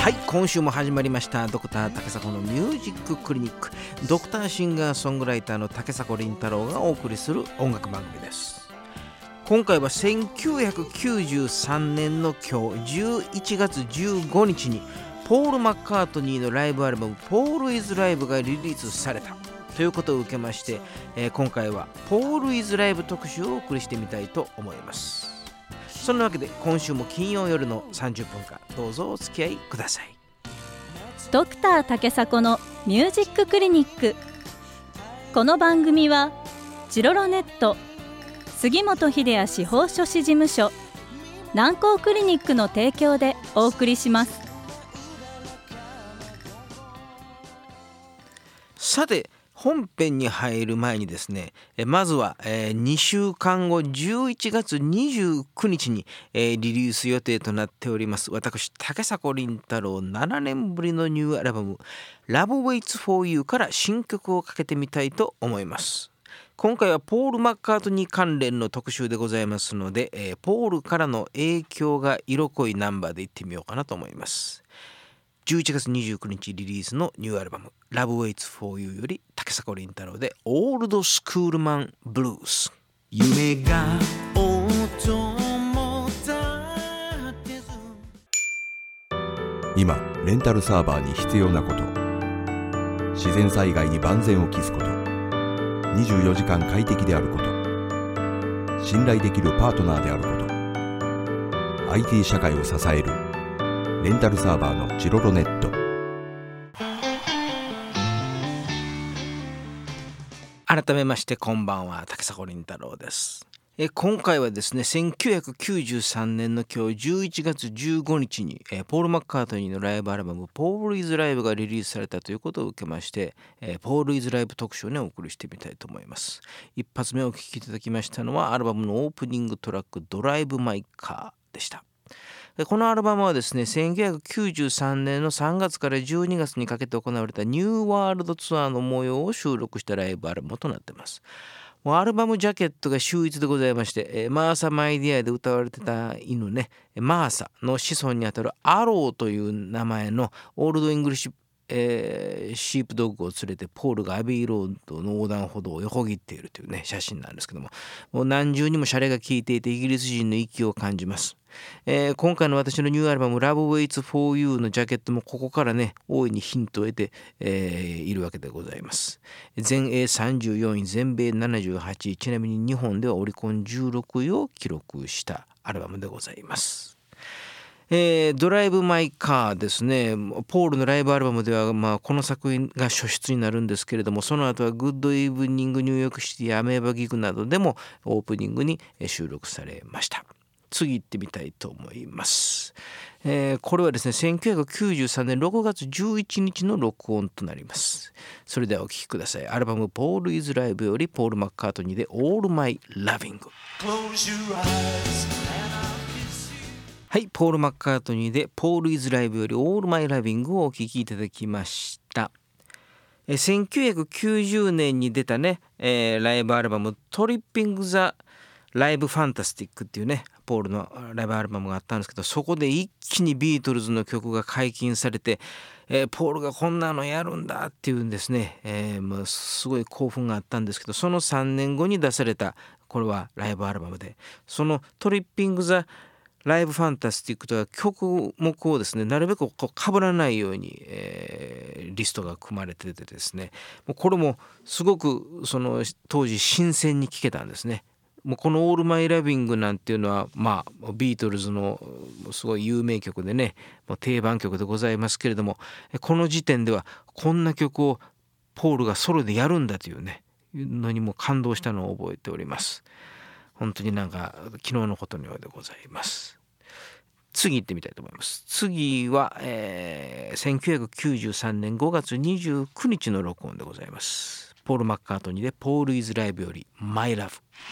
はい、今週も始まりましたドクター竹迫のミュージッククリニック。ドクターシンガーソングライターの竹迫倫太郎がお送りする音楽番組です。今回は1993年の今日11月15日にポール・マッカートニーのライブアルバムポール・イズ・ライブがリリースされたということを受けまして、今回はポール・イズ・ライブ特集をお送りしてみたいと思います。そんなわけで今週も金曜夜の30分間どうぞお付き合いください。 ドクター竹迫のミュージッククリニック。この番組はジロロネット、杉本秀哉司法書士事務所、南光クリニックの提供でお送りします。 さて本編に入る前にですね、まずは、2週間後11月29日に、リリース予定となっております私竹迫倫太郎7年ぶりのニューアルバム Love Waits for You から新曲をかけてみたいと思います。今回はポール・マッカートニー関連の特集でございますので、ポールからの影響が色濃いナンバーでいってみようかなと思います。11月29日リリースのニューアルバム Love Waits for You より竹迫倫太郎でオールドスクールマンブルース。夢が音も立てず。 今レンタルサーバーに必要なこと、自然災害に万全を期すこと、24時間快適であること、信頼できるパートナーであること、 IT 社会を支えるレンタルサーバーのジロロネット。 改めましてこんばんは、竹迫倫太郎です。今回はですね1993年の今日11月15日にポール・マッカートニーのライブアルバムポール・イズ・ライブがリリースされたということを受けましてポール・イズ・ライブ特集をお送りしてみたいと思います。一発目お聴きいただきましたのはアルバムのオープニングトラックドライブ・マイ・カーでした。このアルバムはですね1993年の3月から12月にかけて行われたニューワールドツアーの模様を収録したライブアルバムとなっています。もうアルバムジャケットが秀逸でございまして、マーサ・マイ・ディアで歌われてた犬ね、マーサの子孫にあたるアローという名前のオールドイングリッシュシープドッグを連れてポールがアビーロードの横断歩道を横切っているというね写真なんですけども、もう何重にもシャレが効いていてイギリス人の息を感じます。今回の私のニューアルバム Love Waits for You のジャケットもここからね大いにヒントを得て、いるわけでございます。全英34位、全米78位、ちなみに日本ではオリコン16位を記録したアルバムでございます。ドライブ・マイ・カーですね。ポールのライブアルバムでは、この作品が初出になるんですけれども、その後はグッド・イブニング・ニューヨークシティ、アメーバ・ギグなどでもオープニングに収録されました。次行ってみたいと思います。これはですね1993年6月11日の録音となります。それではお聴きください。アルバムポール・イズ・ライブよりポール・マッカートニーで All My Loving。 はい、ポール・マッカートニーでポール・イズ・ライブより All My Loving をお聴きいただきました。1990年に出たね、ライブアルバムトリッピング・ザ・ライブ・ファンタスティックっていうねポールのライブアルバムがあったんですけど、そこで一気にビートルズの曲が解禁されて、ポールがこんなのやるんだっていうんですね、すごい興奮があったんですけど、その3年後に出されたこれはライブアルバムで、そのトリッピング・ザ・ライブファンタスティックとは曲目をですねなるべく被らないように、リストが組まれててですね、もうこれもすごくその当時新鮮に聴けたんですね。もうこのオールマイラビングなんていうのはビートルズのすごい有名曲でねもう定番曲でございますけれども、この時点ではこんな曲をポールがソロでやるんだというねのにも感動したのを覚えております。本当になんか昨日のことのようでございます。次行ってみたいと思います。次は、1993年5月29日の録音でございます。ポール・マッカートニーでポール・イズ・ライブより My Love。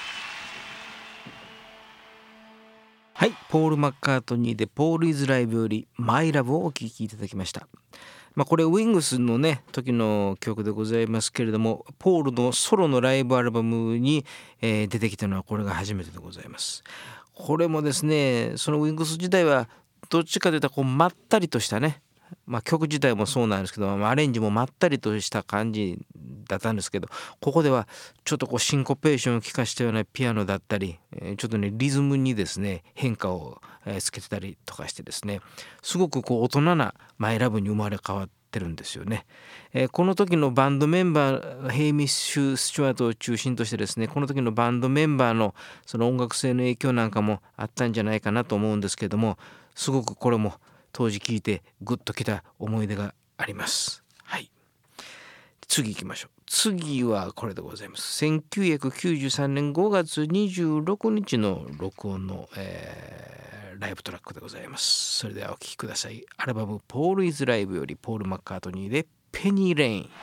はい、ポール・マッカートニーでポール・イズ・ライブより My Love をお聴きいただきました。これウィングスのね時の曲でございますけれども、ポールのソロのライブアルバムに、出てきたのはこれが初めてでございます。これもですねそのウィングス時代はどっちかというとまったりとしたね、 曲自体もそうなんですけど、アレンジもまったりとした感じだったんですけど、ここではちょっとシンコペーションを効かしたようなピアノだったり、ちょっとねリズムにですね変化をつけてたりとかしてですね、すごく大人なマイラブに生まれ変わってるんですよね。この時のバンドメンバーヘイミッシュ・スチュワートを中心としてですね、この時のバンドメンバーのその音楽性の影響なんかもあったんじゃないかなと思うんですけども、すごくこれも当時聴いてグッときた思い出があります。はい、次行きましょう。次はこれでございます。1993年5月26日の録音の、ライブトラックでございます。それではお聴きください。アルバムポール・イズ・ライブよりポール・マッカートニーでペニー・レイン。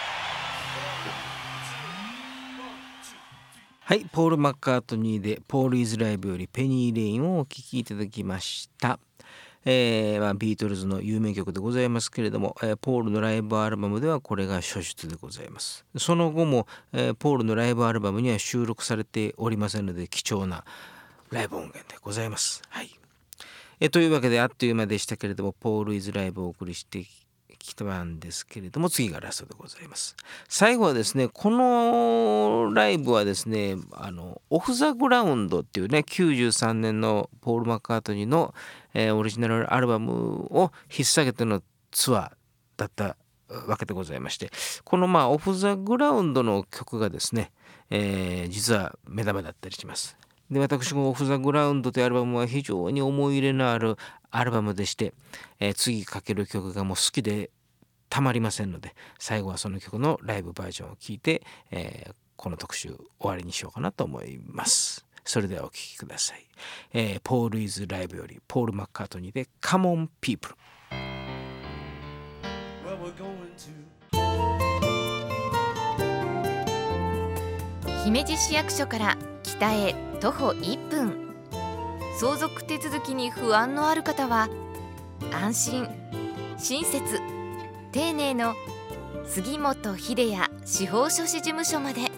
はい、ポール・マッカートニーでポール・イズ・ライブよりペニー・レインをお聴きいただきました。ビートルズの有名曲でございますけれども、ポールのライブアルバムではこれが初出でございます。その後も、ポールのライブアルバムには収録されておりませんので貴重なライブ音源でございます。はい、というわけであっという間でしたけれども、ポールイズライブをお送りしてきたんですけれども、次がラストでございます。最後はですね、このライブはですね、オフ・ザ・グラウンドっていうね93年のポール・マッカートニーの、オリジナルアルバムを引っ提げてのツアーだったわけでございまして、このオフ・ザ・グラウンドの曲がですね、実は目玉だったりします。で、私もオフ・ザ・グラウンドというアルバムは非常に思い入れのあるアルバムでして、次かける曲がもう好きでたまりませんので、最後はその曲のライブバージョンを聴いて、この特集終わりにしようかなと思います。それではお聴きください。ポール・イズ・ライブよりポール・マッカートニーで Come on People。 姫路市役所から北へ徒歩1分。相続手続きに不安のある方は安心、親切、丁寧の杉本秀也司法書士事務所まで。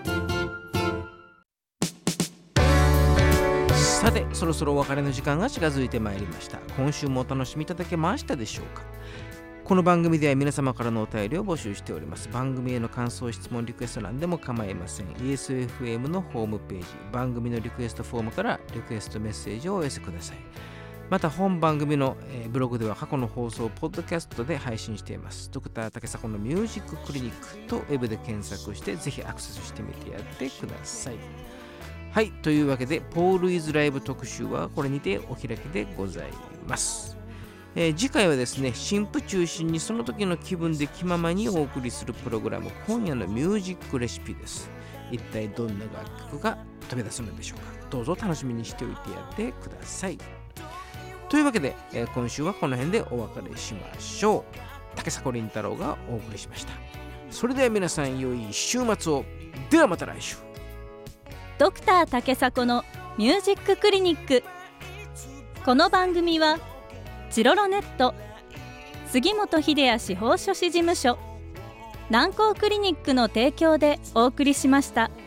さて、そろそろお別れの時間が近づいてまいりました。今週もお楽しみいただけましたでしょうか。この番組では皆様からのお便りを募集しております。番組への感想、質問、リクエスト欄でも構いません。 ESFM のホームページ、番組のリクエストフォームからリクエストメッセージをお寄せください。また本番組のブログでは過去の放送をポッドキャストで配信しています。ドクター竹迫のミュージッククリニックとウェブで検索してぜひアクセスしてみてやってください。はい、というわけでポール・イズ・ライブ特集はこれにてお開きでございます。次回はですね、新婦中心にその時の気分で気ままにお送りするプログラム、今夜のミュージックレシピです。一体どんな楽曲が飛び出すのでしょうか。どうぞ楽しみにしておいてやってください。というわけで、今週はこの辺でお別れしましょう。竹迫倫太郎がお送りしました。それでは皆さん良い週末を。ではまた来週。 ドクター竹迫のミュージッククリニック。この番組はチロロネット、杉本秀也司法書士事務所、南光クリニックの提供でお送りしました。